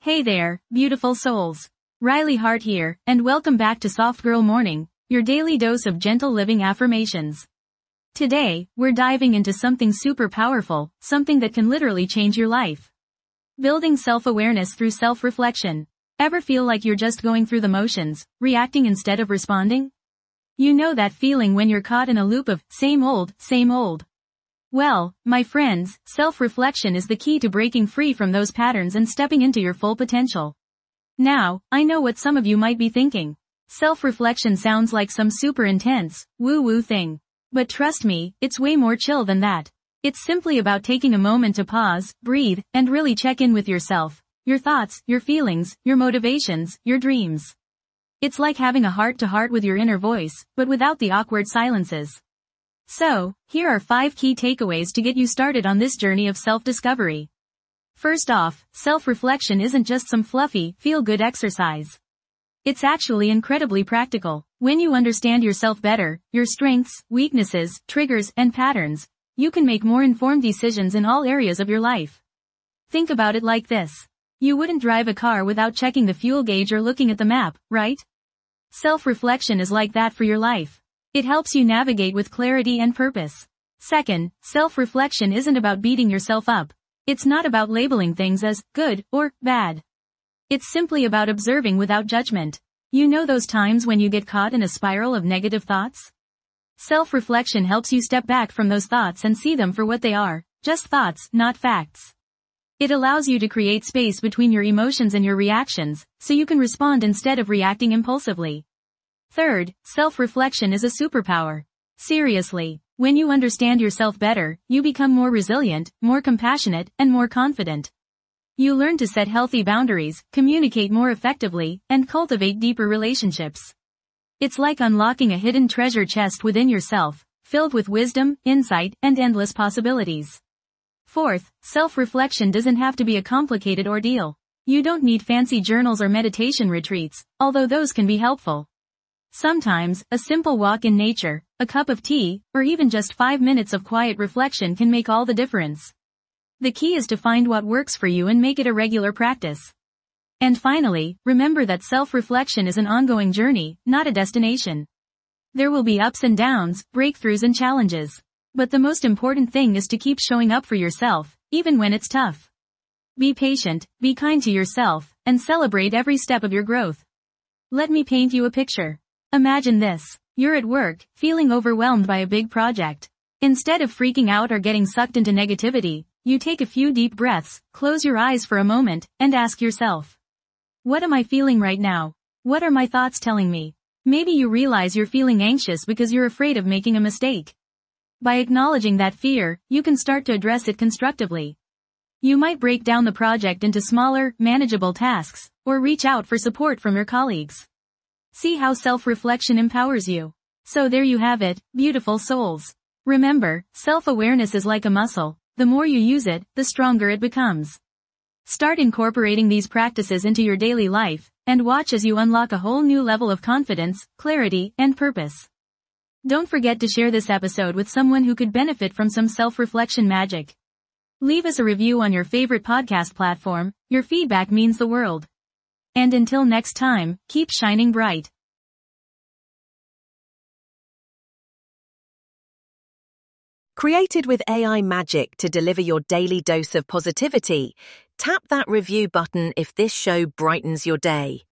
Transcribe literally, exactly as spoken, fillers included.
Hey there, beautiful souls. Riley Hart here, and welcome back to Soft Girl Morning, your daily dose of gentle living affirmations. Today, we're diving into something super powerful, something that can literally change your life. Building self-awareness through self-reflection. Ever feel like you're just going through the motions, reacting instead of responding? You know that feeling when you're caught in a loop of, same old, same old. Well, my friends, self-reflection is the key to breaking free from those patterns and stepping into your full potential. Now, I know what some of you might be thinking. Self-reflection sounds like some super intense, woo-woo thing. But trust me, it's way more chill than that. It's simply about taking a moment to pause, breathe, and really check in with yourself, your thoughts, your feelings, your motivations, your dreams. It's like having a heart-to-heart with your inner voice, but without the awkward silences. So, here are five key takeaways to get you started on this journey of self-discovery. First off, self-reflection isn't just some fluffy, feel-good exercise. It's actually incredibly practical. When you understand yourself better, your strengths, weaknesses, triggers, and patterns, you can make more informed decisions in all areas of your life. Think about it like this. You wouldn't drive a car without checking the fuel gauge or looking at the map, right? Self-reflection is like that for your life. It helps you navigate with clarity and purpose. Second, self-reflection isn't about beating yourself up. It's not about labeling things as good or bad. It's simply about observing without judgment. You know those times when you get caught in a spiral of negative thoughts? Self-reflection helps you step back from those thoughts and see them for what they are, just thoughts, not facts. It allows you to create space between your emotions and your reactions, so you can respond instead of reacting impulsively. Third, self-reflection is a superpower. Seriously, when you understand yourself better, you become more resilient, more compassionate, and more confident. You learn to set healthy boundaries, communicate more effectively, and cultivate deeper relationships. It's like unlocking a hidden treasure chest within yourself, filled with wisdom, insight, and endless possibilities. Fourth, self-reflection doesn't have to be a complicated ordeal. You don't need fancy journals or meditation retreats, although those can be helpful. Sometimes, a simple walk in nature, a cup of tea, or even just five minutes of quiet reflection can make all the difference. The key is to find what works for you and make it a regular practice. And finally, remember that self-reflection is an ongoing journey, not a destination. There will be ups and downs, breakthroughs and challenges. But the most important thing is to keep showing up for yourself, even when it's tough. Be patient, be kind to yourself, and celebrate every step of your growth. Let me paint you a picture. Imagine this. You're at work, feeling overwhelmed by a big project. Instead of freaking out or getting sucked into negativity, you take a few deep breaths, close your eyes for a moment, and ask yourself, what am I feeling right now? What are my thoughts telling me? Maybe you realize you're feeling anxious because you're afraid of making a mistake. By acknowledging that fear, you can start to address it constructively. You might break down the project into smaller, manageable tasks, or reach out for support from your colleagues. See how self-reflection empowers you. So there you have it, beautiful souls. Remember, self-awareness is like a muscle. The more you use it, the stronger it becomes. Start incorporating these practices into your daily life, and watch as you unlock a whole new level of confidence, clarity, and purpose. Don't forget to share this episode with someone who could benefit from some self-reflection magic. Leave us a review on your favorite podcast platform. Your feedback means the world. And until next time, keep shining bright. Created with A I magic to deliver your daily dose of positivity, tap that review button if this show brightens your day.